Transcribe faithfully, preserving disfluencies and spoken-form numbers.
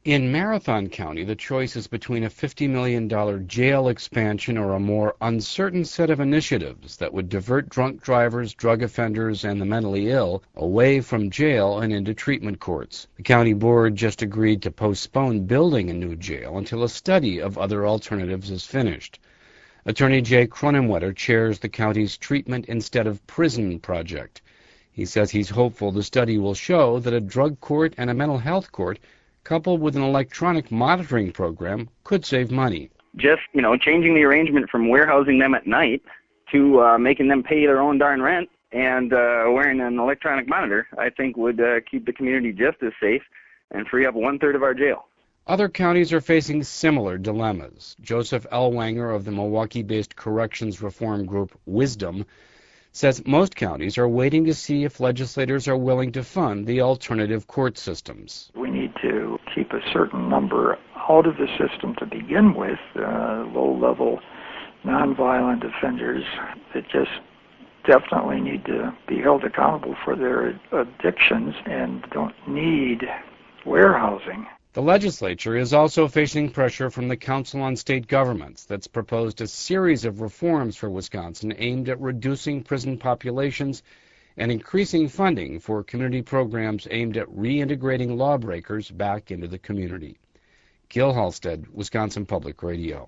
In Marathon County, the choice is between a fifty million dollars jail expansion or a more uncertain set of initiatives that would divert drunk drivers, drug offenders, and the mentally ill away from jail and into treatment courts. The county board just agreed to postpone building a new jail until a study of other alternatives is finished. Attorney Jay Cronenwetter chairs the county's Treatment Instead of Prison project. He says he's hopeful the study will show that a drug court and a mental health court coupled with an electronic monitoring program could save money. Just, you know, changing the arrangement from warehousing them at night to uh, making them pay their own darn rent and uh, wearing an electronic monitor, I think would uh, keep the community just as safe and free up one-third of our jail. Other counties are facing similar dilemmas. Joseph Ellwanger of the Milwaukee-based corrections reform group Wisdom says most counties are waiting to see if legislators are willing to fund the alternative court systems. We need to keep a certain number out of the system to begin with, uh, low-level, nonviolent offenders that just definitely need to be held accountable for their addictions and don't need warehousing. The legislature is also facing pressure from the Council on State Governments that's proposed a series of reforms for Wisconsin aimed at reducing prison populations and increasing funding for community programs aimed at reintegrating lawbreakers back into the community. Gil Halstead, Wisconsin Public Radio.